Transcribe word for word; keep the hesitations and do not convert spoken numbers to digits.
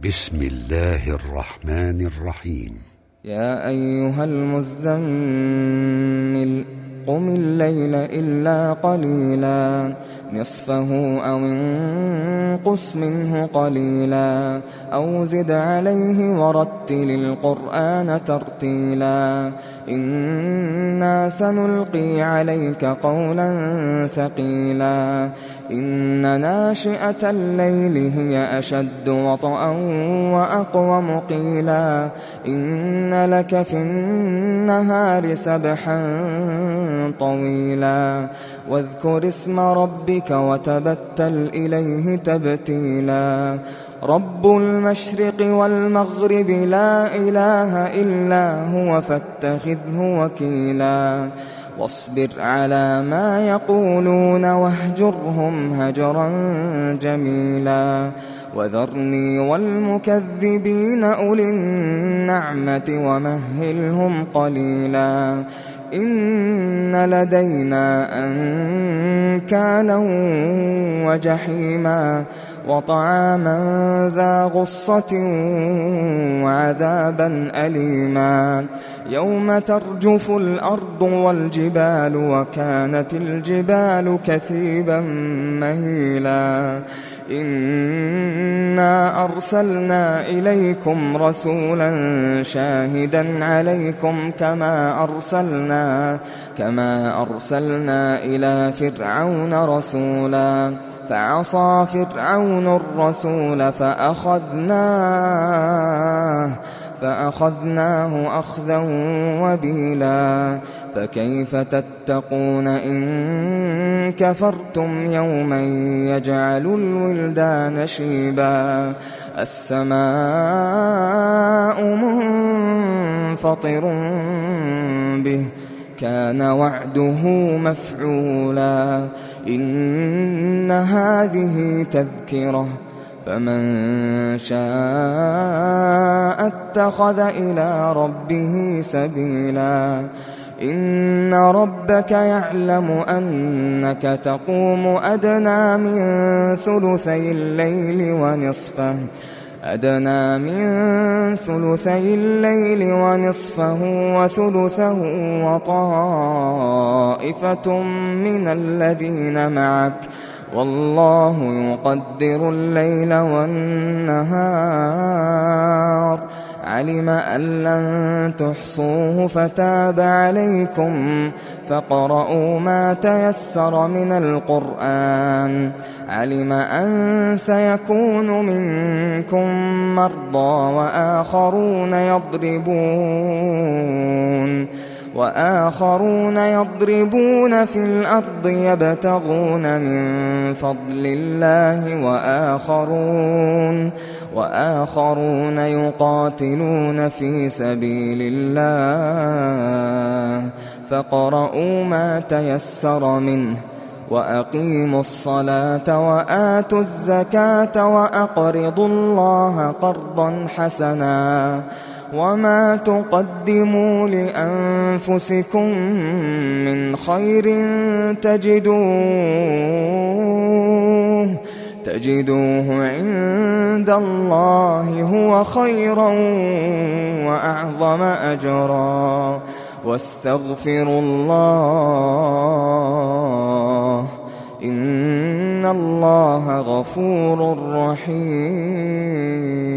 بسم الله الرحمن الرحيم. يا أيها المزمل قم الليل إلا قليلا نصفه أو انقص منه قليلا أو زد عليه ورتل القرآن ترتيلا إنا سنلقي عليك قولا ثقيلا إن ناشئة الليل هي أشد وطئا وأقوم قيلا إن لك في النهار سبحا طويلا واذكر اسم ربك وتبتل إليه تبتيلا رب المشرق والمغرب لا إله إلا هو فاتخذه وكيلا واصبر على ما يقولون واهجرهم هجرا جميلا وذرني والمكذبين أولي النعمة ومهلهم قليلا إن لدينا أنكالا وجحيما وطعاما ذا غصة وعذابا أليما يوم ترجف الأرض والجبال وكانت الجبال كثيبا مهيلا إنا أرسلنا إليكم رسولا شاهدا عليكم كما أرسلنا كما أرسلنا إلى فرعون رسولا فعصى فرعون الرسول فأخذناه فأخذناه أخذا وبيلا فكيف تتقون إن كفرتم يوما يجعل الولدان شيبا السماء منفطر به كان وعده مفعولا إن هذه تذكرة فمن شاء اتخذ إلى ربه سبيلا إن ربك يعلم أنك تقوم أدنى من ثلثي الليل ونصفه أدنى من ثلثي الليل ونصفه وثلثه وطائفة من الذين معك والله يقدر الليل والنهار علم أن لن تحصوه فتاب عليكم فاقرؤوا ما تيسر من القرآن علم أن سيكون منكم مرضى وآخرون يضربون وآخرون يضربون في الأرض يبتغون من فضل الله وآخرون وآخرون يقاتلون في سبيل الله فاقرؤوا ما تيسر منه وأقيموا الصلاة وآتوا الزكاة وأقرضوا الله قرضا حسنا وما تقدموا لأنفسكم من خير تجدوه تجدوه عند الله هو خيرا وأعظم أجرا واستغفروا الله إن الله غفور رحيم.